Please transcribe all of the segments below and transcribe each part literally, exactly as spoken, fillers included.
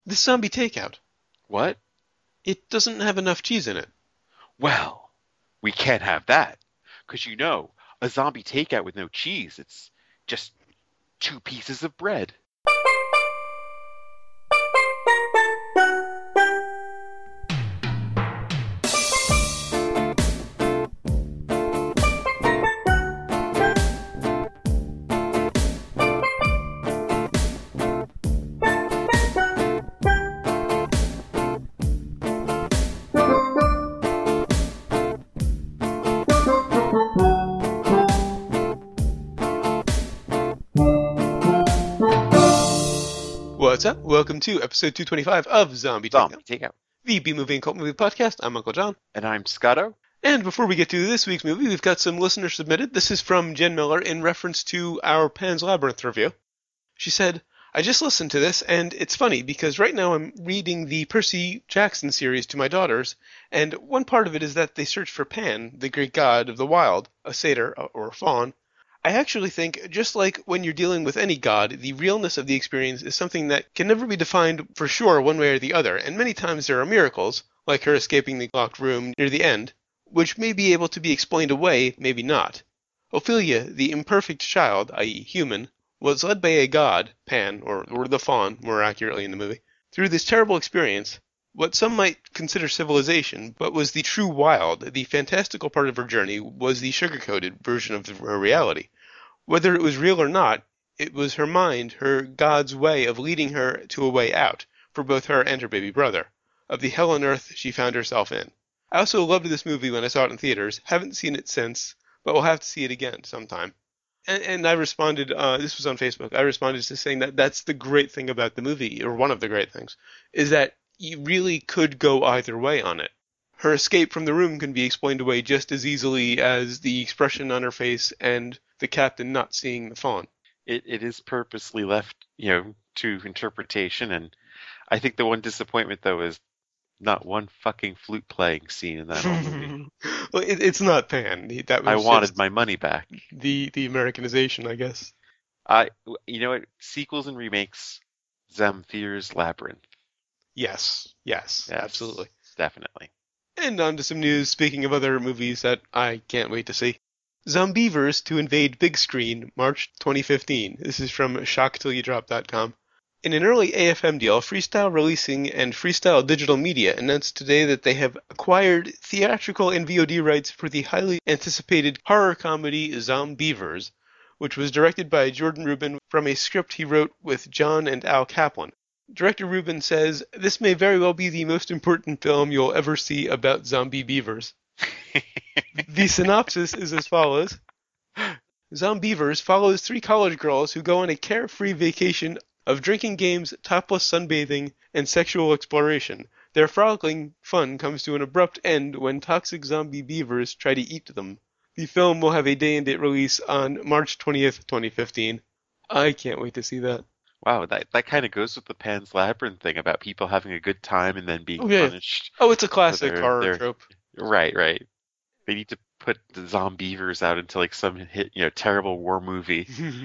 This zombie takeout, What? it doesn't have enough cheese in it. Well, we can't have that. Because you know, a zombie takeout with no cheese, it's just two pieces of bread. What's up? Welcome to episode two twenty-five of Zombie Zombie Takeout, takeout. the B-movie and cult movie podcast. I'm Uncle John. And I'm Scotto. And before we get to this week's movie, we've got some listener submitted. This is from Jen Miller in reference to our Pan's Labyrinth review. She said, I just listened to this, and it's funny because right now I'm reading the Percy Jackson series to my daughters, and one part of it is that they search for Pan, the great god of the wild, a satyr or a faun. I actually think, just like when you're dealing with any god, the realness of the experience is something that can never be defined for sure one way or the other, and many times there are miracles, like her escaping the locked room near the end, which may be able to be explained away, maybe not. Ophelia, the imperfect child, that is human, was led by a god, Pan, or, or the faun, more accurately in the movie, through this terrible experience, what some might consider civilization, but was the true wild. The fantastical part of her journey was the sugar-coated version of her reality. Whether it was real or not, it was her mind, her God's way of leading her to a way out, for both her and her baby brother, of the hell on earth she found herself in. I also loved this movie when I saw it in theaters, haven't seen it since, but will have to see it again sometime. And, and I responded, uh, this was on Facebook, I responded to saying that that's the great thing about the movie, or one of the great things, is that you really could go either way on it. Her escape from the room can be explained away just as easily as the expression on her face and the captain not seeing the faun. It it is purposely left, you know, to interpretation, and I think the one disappointment though is not one fucking flute playing scene in that whole movie. Well, it, it's not Pan. That I was wanted just my money back. the the Americanization, I guess. I, you know what? Sequels and remakes, Zamfir's Labyrinth. Yes, yes, Yes, absolutely. definitely. And on to some news, speaking of other movies that I can't wait to see. Zombievers to invade big screen, March twenty fifteen. This is from shock till you drop dot com. In an early A F M deal, Freestyle Releasing and Freestyle Digital Media announced today that they have acquired theatrical and V O D rights for the highly anticipated horror comedy Zombievers, which was directed by Jordan Rubin from a script he wrote with John and Al Kaplan. Director Rubin says, this may very well be the most important film you'll ever see about zombie beavers. The synopsis is as follows. Zombievers follows three college girls who go on a carefree vacation of drinking games, topless sunbathing, and sexual exploration. Their frolicking fun comes to an abrupt end when toxic zombie beavers try to eat them. The film will have a day-and-date release on March twentieth, twenty fifteen. I can't wait to see that. Wow, that that kind of goes with the Pan's Labyrinth thing about people having a good time and then being Oh, yeah. punished. Oh, it's a for classic their- horror their- trope. Right, right. They need to put the Zombievers out into like some hit, you know, terrible war movie.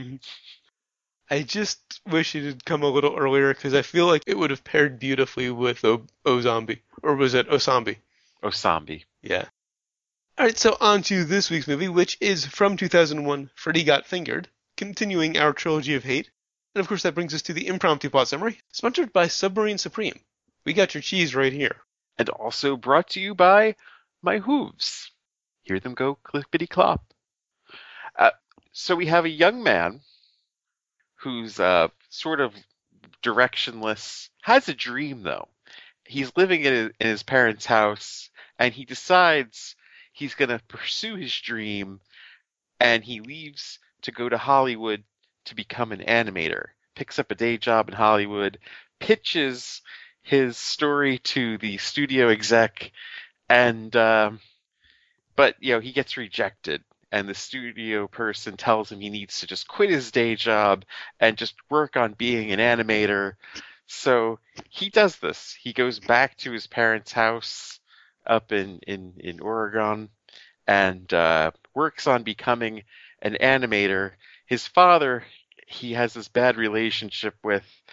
I just wish it had come a little earlier because I feel like it would have paired beautifully with O, o Zombie. Or was it Osambi? Oh, zombie. Yeah. Alright, so on to this week's movie, which is from two thousand one, Freddy Got Fingered, continuing our trilogy of hate. And of course that brings us to the impromptu plot summary, sponsored by Submarine Supreme. We got your cheese right here. And also brought to you by my hooves. Hear them go clippity clop. Uh, so we have a young man who's uh, sort of directionless, has a dream though. He's living in his, in his parents' house, and he decides he's going to pursue his dream, and he leaves to go to Hollywood to become an animator. Picks up a day job in Hollywood, pitches his story to the studio exec, and um, but you know he gets rejected. And the studio person tells him he needs to just quit his day job and just work on being an animator. So he does this. He goes back to his parents' house up in, in, in Oregon and uh, works on becoming an animator. His father, he has this bad relationship with,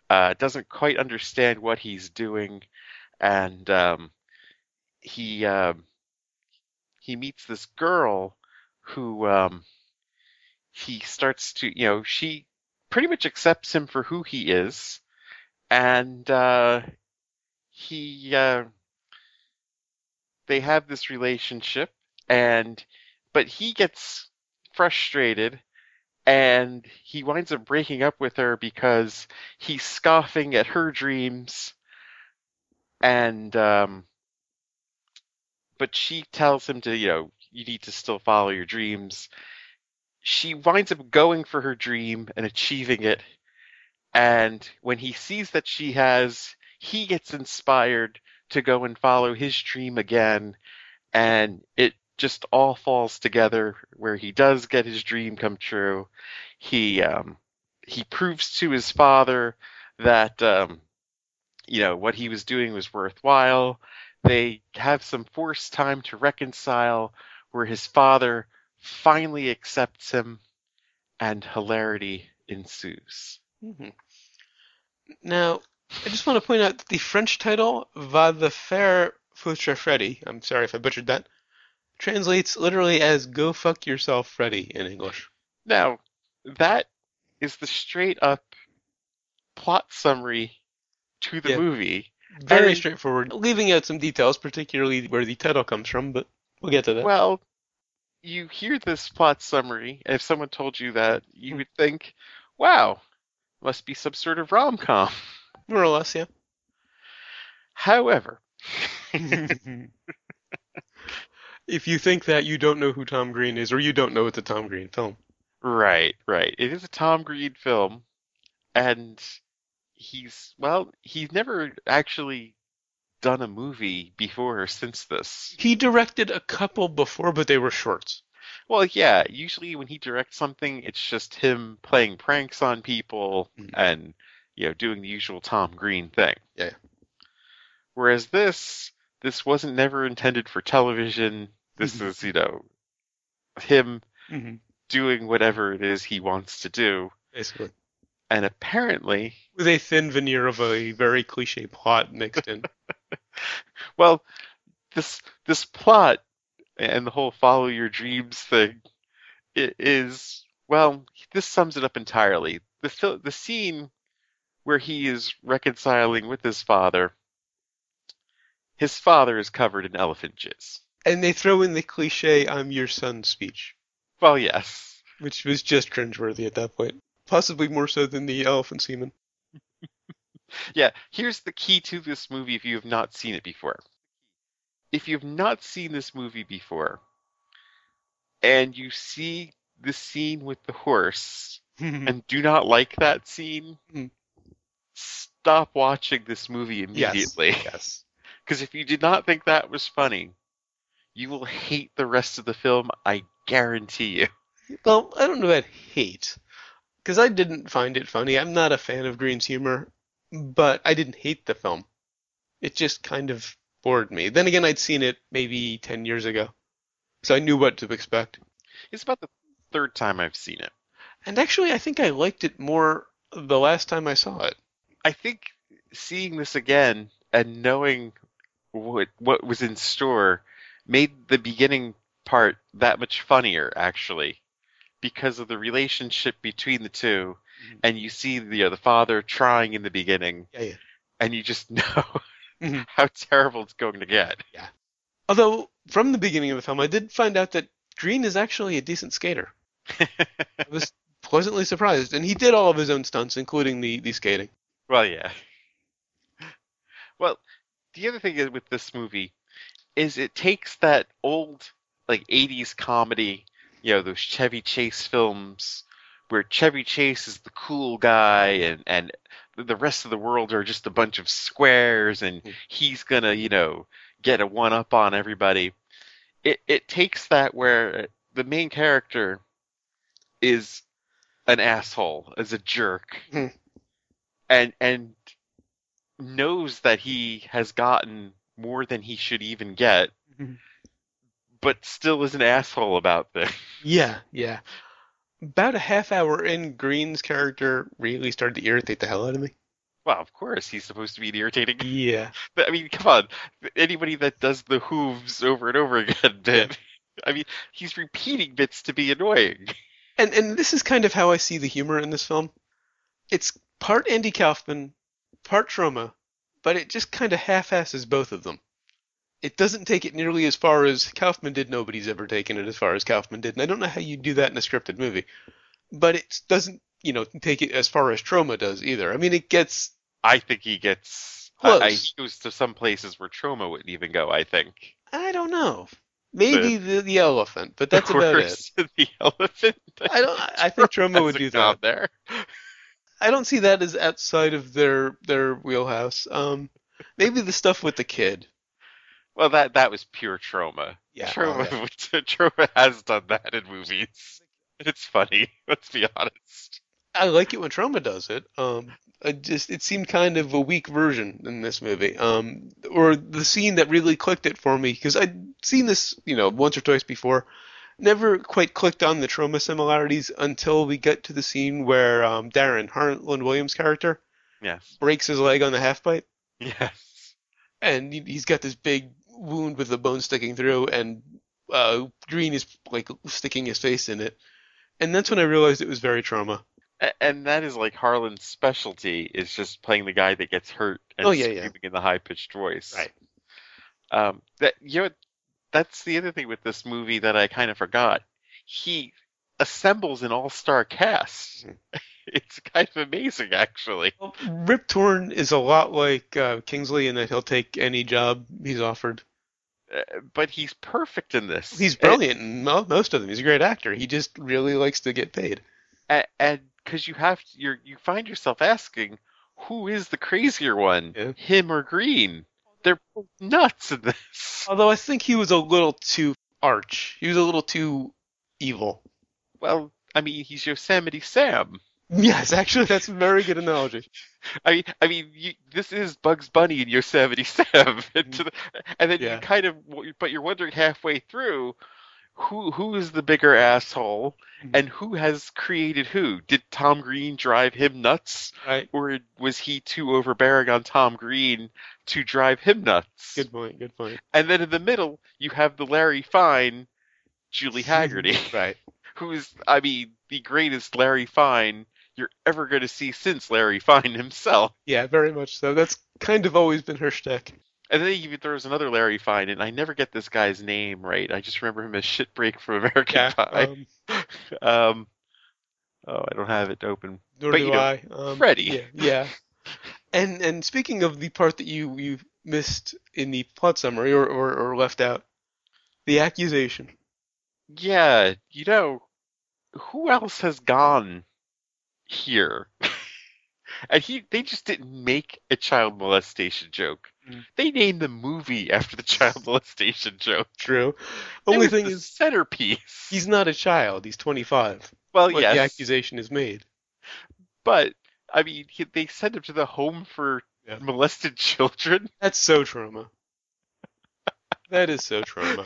uh, doesn't quite understand what he's doing, and um, he um, he meets this girl who um, he starts to, you know, she pretty much accepts him for who he is, and uh, he uh, they have this relationship, and but he gets frustrated and he winds up breaking up with her because he's scoffing at her dreams, and um but she tells him to, you know, you need to still follow your dreams. She winds up going for her dream and achieving it, and when he sees that she has, he gets inspired to go and follow his dream again, and it just all falls together where he does get his dream come true. He um, he proves to his father that um, you know, what he was doing was worthwhile. They have some forced time to reconcile, where his father finally accepts him, and hilarity ensues. Hmm. Now, I just want to point out that the French title, Va the Faire Foutre Freddy, I'm sorry if I butchered that, translates literally as Go Fuck Yourself Freddy in English. Now, that is the straight up plot summary to the Yeah. movie. Very And- straightforward, leaving out some details, particularly where the title comes from, but we'll get to that. Well, you hear this plot summary, and if someone told you that, you would think, wow, must be some sort of rom-com. More or less, yeah. However, If you think that, you don't know who Tom Green is, or you don't know it's a Tom Green film. right, right. It is a Tom Green film, and he's, well, he's never actually done a movie before or since this. He directed a couple before, but they were shorts. Well, yeah, usually when he directs something, it's just him playing pranks on people Mhm. and, you know, doing the usual Tom Green thing. Yeah. Whereas this, this wasn't never intended for television. This Mhm. is, you know, him Mm-hmm. doing whatever it is he wants to do. Basically. And apparently, With a thin veneer of a very cliche plot mixed in. well, this this plot and the whole follow your dreams thing, it is, well, this sums it up entirely. The fil- the scene where he is reconciling with his father, his father is covered in elephant jizz. And they throw in the cliche "I'm your son" speech, Well, yes. which was just cringeworthy at that point. Possibly more so than the elephant semen. Yeah, here's the key to this movie if you have not seen it before. If you've not seen this movie before, and you see the scene with the horse, and do not like that scene, Mhm. stop watching this movie immediately. Yes. Because if you did not think that was funny, you will hate the rest of the film, I guarantee you. Well, I don't know about hate, because I didn't find it funny. I'm not a fan of Green's humor, but I didn't hate the film. It just kind of bored me. Then again, I'd seen it maybe ten years ago, so I knew what to expect. It's about the third time I've seen it. And actually, I think I liked it more the last time I saw it. I think seeing this again and knowing what what was in store made the beginning part that much funnier, actually, because of the relationship between the two. Mhm. And you see the, you know, the father trying in the beginning, Yeah, yeah. and you just know Mhm. how terrible it's going to get. Although, from the beginning of the film, I did find out that Green is actually a decent skater. I was pleasantly surprised, and he did all of his own stunts, including the, the skating. Well, yeah. Well, the other thing is with this movie is it takes that old, like, eighties comedy, you know, those Chevy Chase films where Chevy Chase is the cool guy and, and the rest of the world are just a bunch of squares and he's gonna, you know, get a one-up on everybody. It, it takes that where the main character is an asshole, is a jerk, Hmm. and and knows that he has gotten more than he should even get, Mhm. but still is an asshole about this. Yeah, yeah. About a half hour in, Green's character really started to irritate the hell out of me. Well, of course, he's supposed to be an irritating. Yeah, But, I mean, come on. Anybody that does the hooves over and over again yeah. bit, I mean, he's repeating bits to be annoying. And and this is kind of how I see the humor in this film. It's part Andy Kaufman, part Troma, but it just kind of half-asses both of them. It doesn't take it nearly as far as Kaufman did. Nobody's ever taken it as far as Kaufman did, and I don't know how you do that in a scripted movie. But it doesn't, you know, take it as far as Troma does either. I mean, it gets I think he gets. I, I, he close. goes to some places where Troma wouldn't even go, I think. I don't know. The, Maybe the the elephant, but the that's about it. horse and the elephant. I don't. I think Troma would do Hasn't gone that. there. I don't see that as outside of their their wheelhouse. Um, maybe the stuff with the kid. Well, that that was pure trauma. Yeah. Trauma, Oh, yeah. trauma has done that in movies. It's funny. Let's be honest. I like it when Troma does it. Um, I just it seemed kind of a weak version in this movie. Um, or the scene that really clicked it for me because I'd seen this, you know, once or twice before. Never quite clicked on the Troma similarities until we get to the scene where um, Darren, Harlan Williams' character, Yes. breaks his leg on the half pipe, Yes. and he- he's got this big wound with the bone sticking through, and uh, Green is like sticking his face in it, and that's when I realized it was very Troma. A- And that is like Harlan's specialty is just playing the guy that gets hurt and Oh yeah, yeah, screaming in the high pitched voice. right. Um, that you know, that's the other thing with this movie that I kind of forgot. He assembles an all star cast. Mhm. It's kind of amazing, actually. Well, Rip Torn is a lot like uh, Kingsley in that he'll take any job he's offered. Uh, but he's perfect in this. He's brilliant in mo- most of them. He's a great actor. He just really likes to get paid. And and because you have you you find yourself asking, who is the crazier one, Yeah. him or Green? They're both nuts in this. Although I think he was a little too arch. He was a little too evil. Well, I mean, he's Yosemite Sam. Yes, actually, that's a very good analogy. I mean, I mean, you, this is Bugs Bunny and Yosemite Sam, and, to the, and then Yeah. you kind of, but you're wondering halfway through, who who is the bigger asshole, Mhm. and who has created who? Did Tom Green drive him nuts, Right. or was he too overbearing on Tom Green to drive him nuts? Good point. Good point. And then in the middle, you have the Larry Fine, Julie Haggerty, Right. who's, I mean, the greatest Larry Fine you're ever going to see since Larry Fine himself. Yeah, very much so. That's kind of always been her shtick. And then he even throws another Larry Fine, and I never get this guy's name right. I just remember him as Shitbreak from American Yeah. Pie. Um, Um, oh, I don't have it open. nor But do you know, I. Um, Freddy. Yeah. Yeah. And and speaking of the part that you you missed in the plot summary or, or, or left out, the accusation. Yeah, you know, who else has gone here? And he, they just didn't make a child molestation joke. Mm. They named the movie after the child molestation joke. True. It Only was thing the is, centerpiece. he's not a child. He's twenty-five. well, But yes, the accusation is made. but I mean, he, they sent him to the home for Yeah. molested children. That's so Troma. That is so Troma.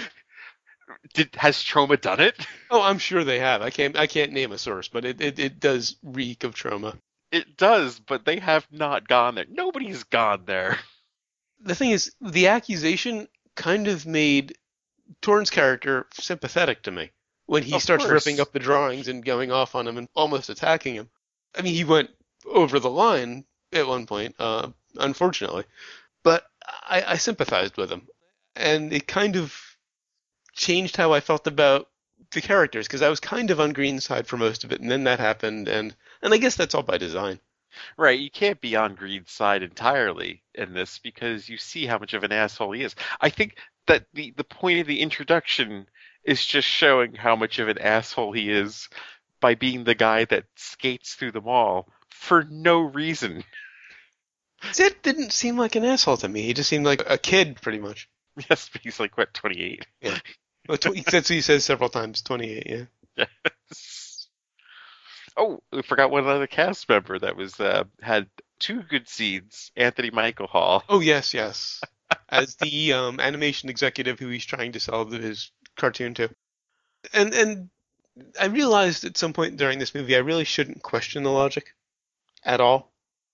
Did has Trauma done it? Oh, I'm sure they have. I can't I can't name a source, but it, it, it does reek of Troma. It does, but they have not gone there. Nobody's gone there. The thing is, the accusation kind of made Torn's character sympathetic to me when he Of starts course. ripping up the drawings and going off on him and almost attacking him. I mean, he went over the line at one point, uh, unfortunately, but I, I sympathized with him, and it kind of changed how I felt about the characters because I was kind of on Green's side for most of it, and then that happened, and and I guess that's all by design. Right, you can't be on Green's side entirely in this because you see how much of an asshole he is. I think that the, the point of the introduction is just showing how much of an asshole he is by being the guy that skates through the mall for no reason. Sid didn't seem like an asshole to me. He just seemed like a kid, pretty much. Yes, but he's like, what, twenty-eight? Well, tw- that's what he says several times. Twenty-eight, yeah. Yes. Oh, we forgot one other cast member that was uh, had two good scenes. Anthony Michael Hall. Oh yes, yes. As the um, animation executive who he's trying to sell his cartoon to, and and I realized at some point during this movie I really shouldn't question the logic at all.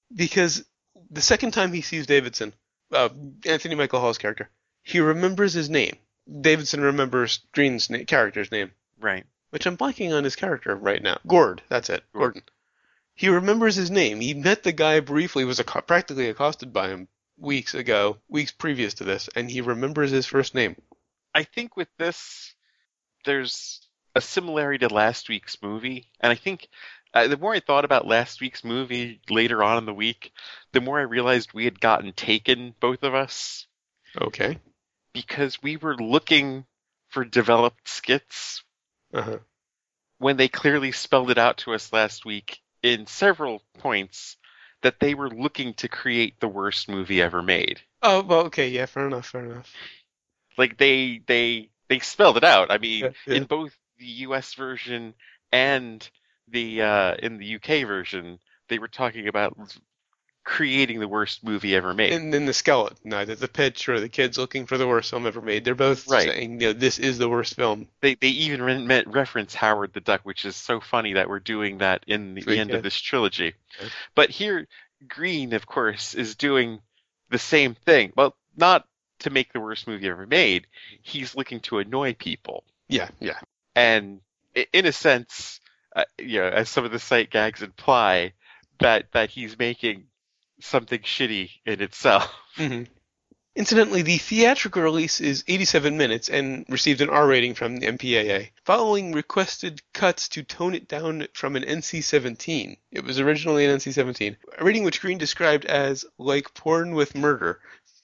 because the second time he sees Davidson, uh, Anthony Michael Hall's character, he remembers his name. Davidson remembers Green's na- character's name, Right. which I'm blanking on his character right now. Gord, that's it, Gord. Gordon. He remembers his name. He met the guy briefly, was acco- practically accosted by him weeks ago, weeks previous to this, and he remembers his first name. I think with this, there's a similarity to last week's movie, and I think uh, the more I thought about last week's movie later on in the week, the more I realized we had gotten taken, both of us, Okay. because we were looking for developed skits Uh-huh. when they clearly spelled it out to us last week in several points that they were looking to create the worst movie ever made. Oh, well, okay, yeah, fair enough, fair enough. Like they they they spelled it out. I mean, Yeah, yeah. in both the U S version and the uh, in the U K version, they were talking about creating the worst movie ever made. And then the skeleton, either the pitch or the kids looking for the worst film ever made. They're both Right. saying, you know, this is the worst film. They they even re- met, reference Howard the Duck, which is so funny that we're doing that in the Sweet, end yeah. of this trilogy. Yeah. But here, Green, of course, is doing the same thing. Well, not to make the worst movie ever made. He's looking to annoy people. Yeah, yeah. And i- in a sense, uh, you know, as some of the sight gags imply, that that he's making something shitty in itself. hmm Incidentally, the theatrical release is eighty-seven minutes and received an R rating from the M P A A, following requested cuts to tone it down from an N C seventeen. It was originally an N C seventeen, a rating which Green described as like porn with murder.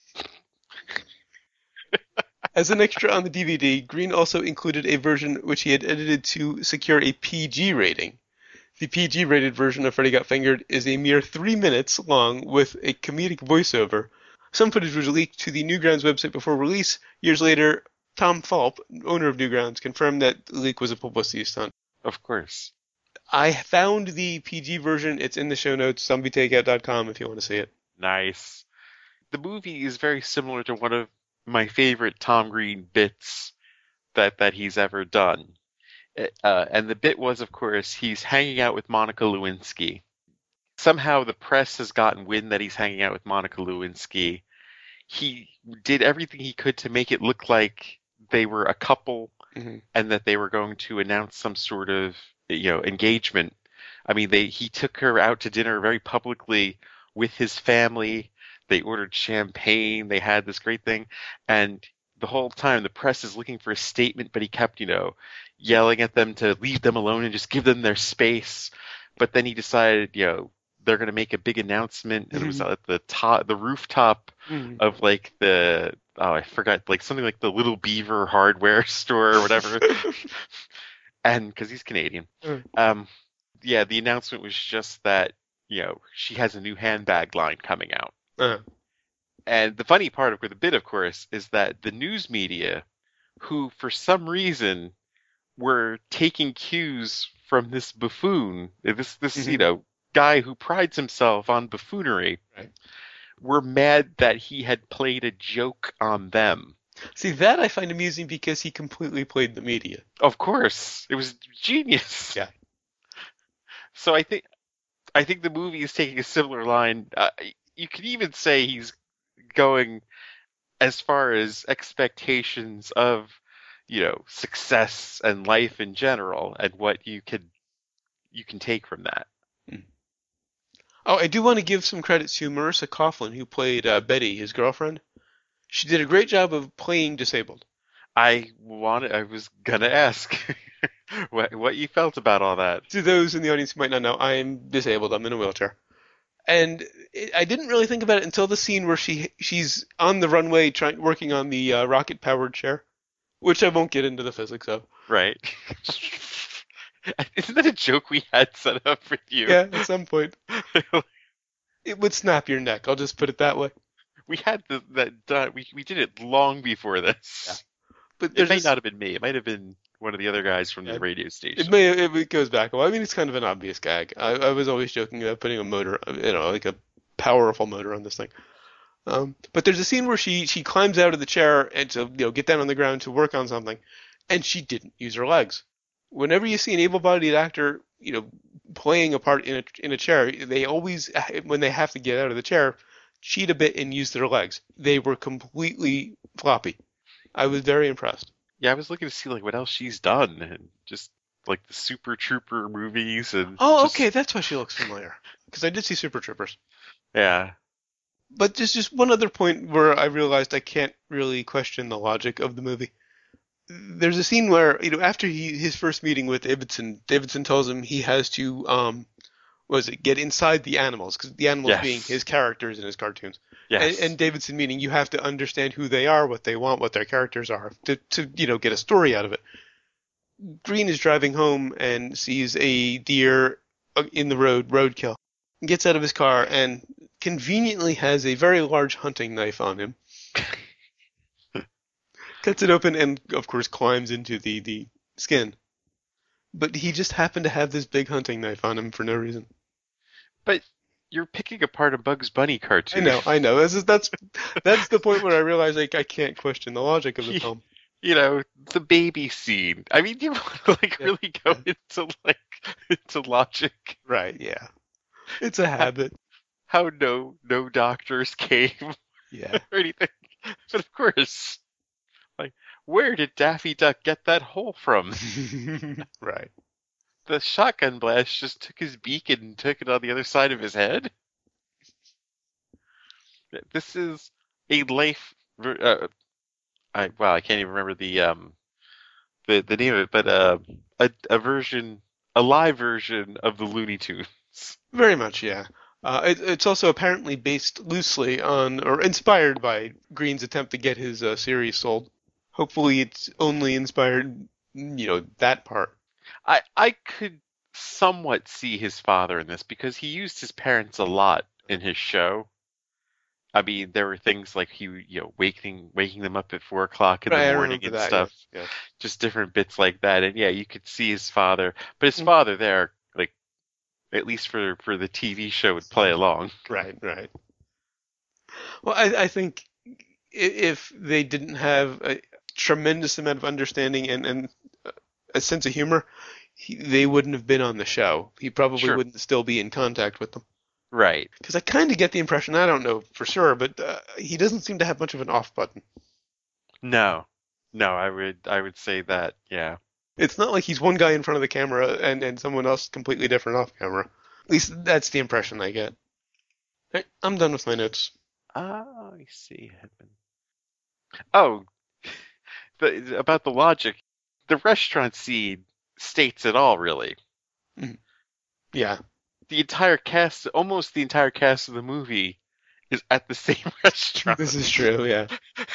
As an extra on the D V D, Green also included a version which he had edited to secure a P G rating. The P G-rated version of Freddy Got Fingered is a mere three minutes long with a comedic voiceover. Some footage was leaked to the Newgrounds website before release. Years later, Tom Falp, owner of Newgrounds, confirmed that the leak was a publicity stunt. Of course. I found the P G version. It's in the show notes, zombie takeout dot com if you want to see it. Nice. The movie is very similar to one of my favorite Tom Green bits that, that he's ever done. Uh, and the bit was, of course, he's hanging out with Monica Lewinsky. Somehow the press has gotten wind that he's hanging out with Monica Lewinsky. He did everything he could to make it look like they were a couple Mhm. and that they were going to announce some sort of, you know, engagement. I mean, they he took her out to dinner very publicly with his family. They ordered champagne. They had this great thing. And the whole time the press is looking for a statement, but he kept, you know, yelling at them to leave them alone and just give them their space. But then he decided, you know, they're going to make a big announcement. And it was at the top, the rooftop Mhm. of like the, oh, I forgot, like something like the Little Beaver hardware store or whatever. And because he's Canadian. Mm. Um, yeah, the announcement was just that, you know, she has a new handbag line coming out. Uh, And the funny part of the bit, of course, is that the news media, who for some reason were taking cues from this buffoon, this this Mhm. you know guy who prides himself on buffoonery, Right. were mad that he had played a joke on them. See, that I find amusing because he completely played the media. Of course, it was genius. Yeah. So I think I think the movie is taking a similar line. Uh, you could even say he's going as far as expectations of, you know, success and life in general, and what you could you can take from that. Oh, I do want to give some credit to Marissa Coughlin, who played uh, Betty, his girlfriend. She did a great job of playing disabled. I wanted, I was gonna ask what what you felt about all that. To those in the audience who might not know, I am disabled. I'm in a wheelchair. And it, I didn't really think about it until the scene where she she's on the runway trying working on the uh, rocket-powered chair, which I won't get into the physics of. Right. Isn't that a joke we had set up with you? Yeah, at some point. It would snap your neck. I'll just put it that way. We had the, that done. We we did it long before this. Yeah. But It there's may this- not have been me. It might have been one of the other guys from Yeah. the radio station. It may it, it goes back. Well, I mean, it's kind of an obvious gag. I, I was always joking about putting a motor, you know, like a powerful motor on this thing. Um, but there's a scene where she she climbs out of the chair and to you know get down on the ground to work on something, and she didn't use her legs. Whenever you see an able-bodied actor you know, playing a part in a in a chair, they always, when they have to get out of the chair, cheat a bit and use their legs. They were completely floppy. I was very impressed. Yeah, I was looking to see like what else she's done, and just like the Super Trooper movies, and Oh, okay, just that's why she looks familiar. Because I did see Super Troopers. yeah, But there's just one other point where I realized I can't really question the logic of the movie. There's a scene where, you know, after he his first meeting with Davidson, Davidson tells him he has to, um, what is it, get inside the animals, because the animals being yes, his characters in his cartoons. And, yes, and Davidson meaning you have to understand who they are, what they want, what their characters are, to, to, you know, get a story out of it. Green is driving home and sees a deer uh, in the road, roadkill. Gets out of his car and conveniently has a very large hunting knife on him. Cuts it open and, of course, climbs into the, the skin. But he just happened to have this big hunting knife on him for no reason. but you're picking apart a Bugs Bunny I cartoon. know, I know. This is, that's that's the point where I realize like I can't question the logic of the film. You know, the baby scene. I mean, you want to like Yeah. really go into like into logic. Right, yeah. It's a habit. How no no doctors came Yeah. or anything. But of course, like, where did Daffy Duck get that hole from? Right. The shotgun blast just took his beak and took it on the other side of his head. This is a life. ver- Uh, I wow, I can't even remember the um the the name of it, but uh, a a version, a live version of the Looney Tunes. Very much, yeah. Uh, it, it's also apparently based loosely on, or inspired by, Green's attempt to get his uh, series sold. Hopefully, it's only inspired, you know, that part. I I could somewhat see his father in this because he used his parents a lot in his show. I mean, there were things like he, you know, waking waking them up at four o'clock in the Right, I morning remember and that. stuff. Yes, yes. Just different bits like that. And yeah, you could see his father, but his Mm. father there, like at least for for the T V show, would play along. Right, right. Well, I, I think i- if they didn't have a tremendous amount of understanding and, and a sense of humor, he, they wouldn't have been on the show. He probably Sure. wouldn't still be in contact with them. Right. Because I kind of get the impression, I don't know for sure, but uh, he doesn't seem to have much of an off button. No. No, I would I would say that, yeah. It's not like he's one guy in front of the camera and, and someone else completely different off camera. At least that's the impression I get. Right, I'm done with my notes. Ah, I see. Oh, the, about the logic, the restaurant scene states it all, really. Yeah, The entire cast, almost the entire cast of the movie, is at the same restaurant. this is true, yeah.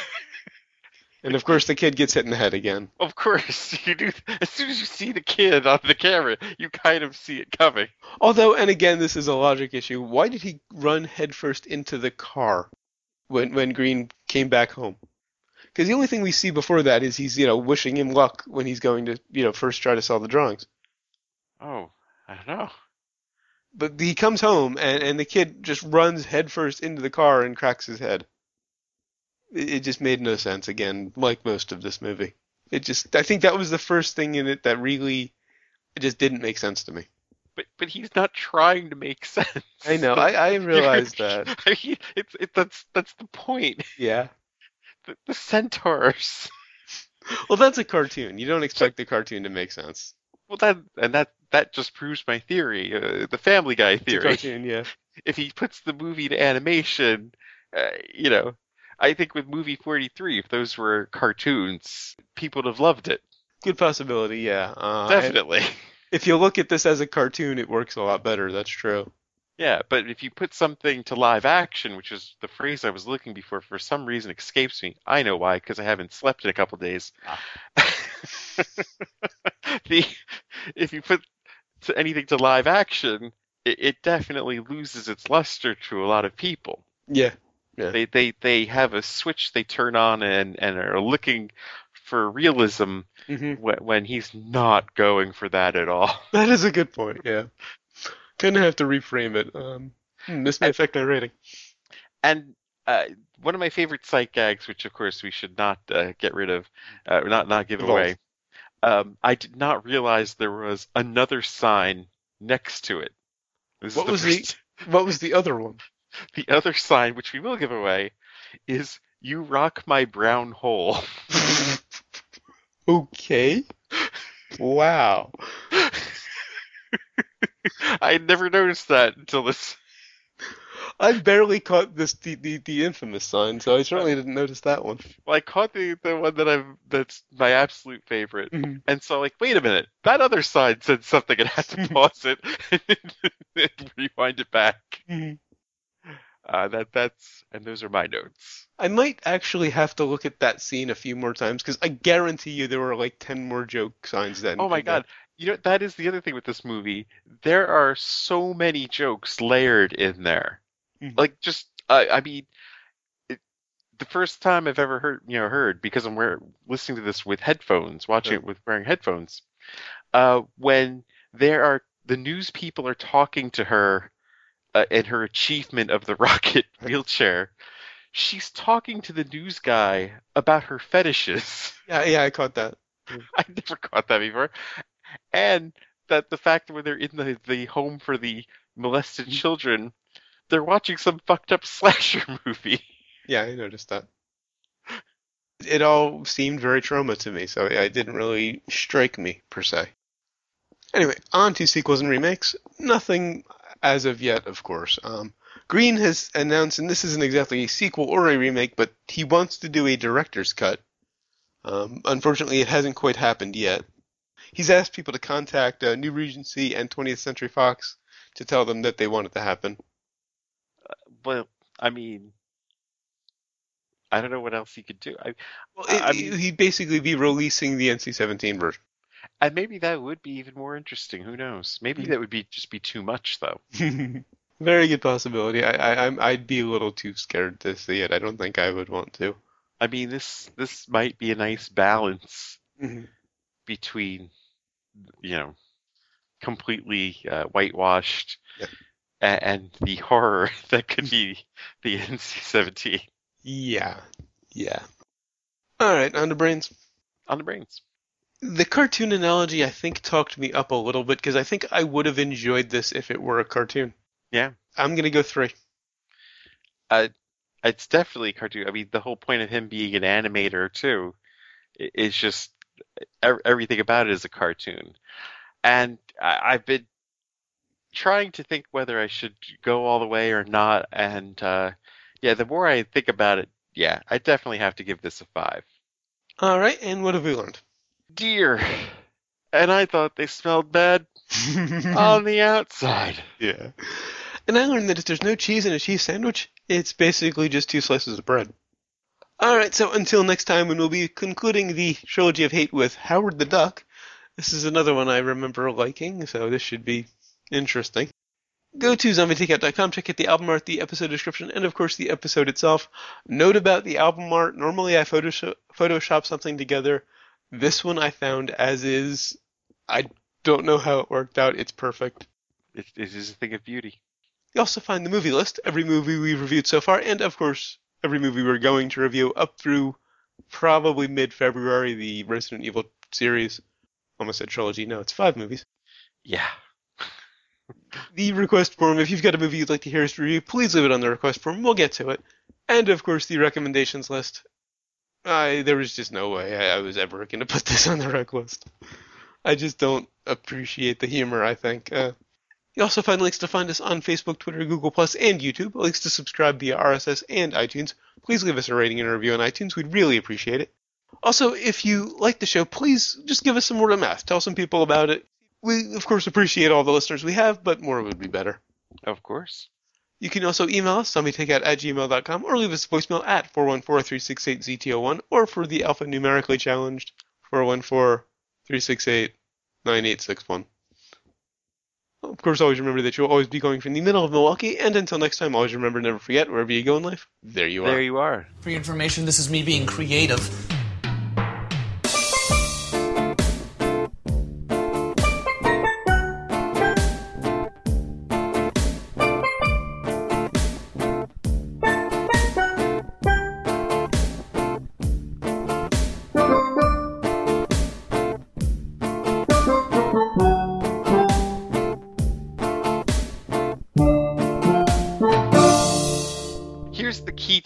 And of course the kid gets hit in the head again. Of course, you do. As soon as you see the kid on the camera, you kind of see it coming. Although, and again, this is a logic issue. Why did he run headfirst into the car when when Green came back home? Because the only thing we see before that is he's, you know, wishing him luck when he's going to, you know, first try to sell the drawings. Oh, I don't know. But he comes home and, and the kid just runs headfirst into the car and cracks his head. It, it just made no sense again, like most of this movie. It just, I think that was the first thing in it that really, it just didn't make sense to me. But but he's not trying to make sense. I know, I, I realized that. I mean, it's it, that's that's the point. Yeah. The, the centaurs. Well, that's a cartoon. You don't expect the cartoon to make sense. Well, that and that that just proves my theory, uh, the Family Guy It's a theory. cartoon, yeah. If he puts the movie to animation, uh, you know, I think with movie forty-three, if those were cartoons, people would have loved it. Good possibility, yeah. Uh, and Definitely. if you look at this as a cartoon, it works a lot better. That's true. Yeah, but if you put something to live action, which is the phrase I was looking before, for some reason escapes me. I know why, because I haven't slept in a couple days. the if you put to anything to live action, it, it definitely loses its luster to a lot of people. Yeah. Yeah. They they they have a switch they turn on and and are looking for realism hmm when, when he's not going for that at all. That is a good point, yeah. Kind of have to reframe it. Um, hmm, this may And, affect my rating. and uh, one of my favorite sight gags, which of course we should not uh, get rid of, uh, not not give Evolve. away. um, I did not realize there was another sign next to it. This What is the was first, the What was the other one? the other sign, which we will give away, is "You rock my brown hole." Okay. Wow. I had never noticed that until this. I barely caught this the, the, the infamous sign, so I certainly didn't notice that one. Well, I caught the, the one that I've that's my absolute favorite, Mhm. and so like, wait a minute, that other sign said something, and I had to pause it and rewind it back. Mhm. Uh, that that's and those are my notes. I might actually have to look at that scene a few more times because I guarantee you there were like ten more joke signs then. Oh my god. You know, that is the other thing with this movie. There are so many jokes layered in there. Mhm. Like, just, uh, I mean, it, the first time I've ever heard, you know, heard, because I'm wear, listening to this with headphones, watching Yeah. it with wearing headphones, uh, when there are, the news people are talking to her uh, and her achievement of the rocket wheelchair, she's talking to the news guy about her fetishes. Yeah, yeah, I caught that. I never caught that before. And that the fact that when they're in the, the home for the molested children, they're watching some fucked up slasher movie. Yeah, I noticed that. It all seemed very trauma to me, so it didn't really strike me, per se. Anyway, on to sequels and remakes. Nothing as of yet, of course. Um, Green has announced, and this isn't exactly a sequel or a remake, but he wants to do a director's cut. Um, unfortunately, it hasn't quite happened yet. He's asked people to contact uh, New Regency and twentieth Century Fox to tell them that they want it to happen. Well, I mean, I don't know what else he could do. I, Well, it, I mean, he'd basically be releasing the N C seventeen version. and maybe that would be even more interesting. Who knows? Maybe that would be just be too much, though. Very good possibility. I, I, I'm, I'd be a little too scared to see it. I don't think I would want to. I mean, this this might be a nice balance Mhm. between, you know, completely uh, whitewashed Yeah. and, and the horror that could be the N C seventeen. Yeah, yeah. All right, on to brains. On the brains. The cartoon analogy, I think, talked me up a little bit because I think I would have enjoyed this if it were a cartoon. Yeah. I'm gonna go three. Uh, it's definitely a cartoon. I mean, the whole point of him being an animator too i- is just ev- everything about it is a cartoon. And I, I've been trying to think whether I should go all the way or not. And uh, yeah, the more I think about it, yeah, I definitely have to give this a five. All right, and what have we learned? Deer. And I thought they smelled bad on the outside. Yeah. And I learned that if there's no cheese in a cheese sandwich, it's basically just two slices of bread. All right, so until next time, when we'll be concluding the Trilogy of Hate with Howard the Duck. This is another one I remember liking, so this should be interesting. Go to zombie takeout dot com, check out the album art, the episode description, and of course the episode itself. Note about the album art, normally I Photoshop, Photoshop something together. This one I found as is. I don't know how it worked out, it's perfect. It, it is a thing of beauty. You also find the movie list, every movie we've reviewed so far, and of course, every movie we're going to review up through probably mid-February, the Resident Evil series. Almost said trilogy, no, it's five movies. Yeah. The request form, if you've got a movie you'd like to hear us review, please leave it on the request form, we'll get to it. And of course, the recommendations list. I, there was just no way I, I was ever going to put this on the rec list. I just don't appreciate the humor, I think. Uh, You also find links to find us on Facebook, Twitter, Google Plus, and YouTube. Links to subscribe via R S S and iTunes. Please leave us a rating and a review on iTunes. We'd really appreciate it. Also, if you like the show, please just give us some word of mouth. Tell some people about it. We, of course, appreciate all the listeners we have, but more would be better. Of course. You can also email us, zombietakeout at gmail dot com, or leave us a voicemail at four one four, three six eight, Z T zero one, or for the alphanumerically challenged, four one four, three six eight, nine eight six one. Of course, always remember that you'll always be going from the middle of Milwaukee, and until next time, always remember, never forget, wherever you go in life, there you are. There you are. For your information, this is me being creative.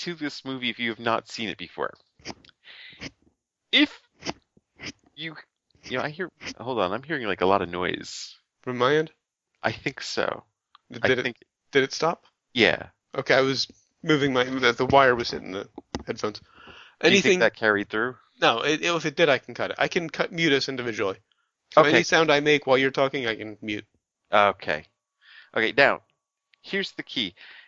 to this movie if you have not seen it before. If you, you know, I hear, hold on, I'm hearing like a lot of noise. From my end? I think so. Did I it think, did it stop? yeah. Okay, I was moving my the, the wire was hitting the headphones. Do you Anything think that carried through? No, it, if it did, I can cut it. I can cut mute us individually. So Okay. any sound I make while you're talking, I can mute. Okay. Okay, now, here's the key.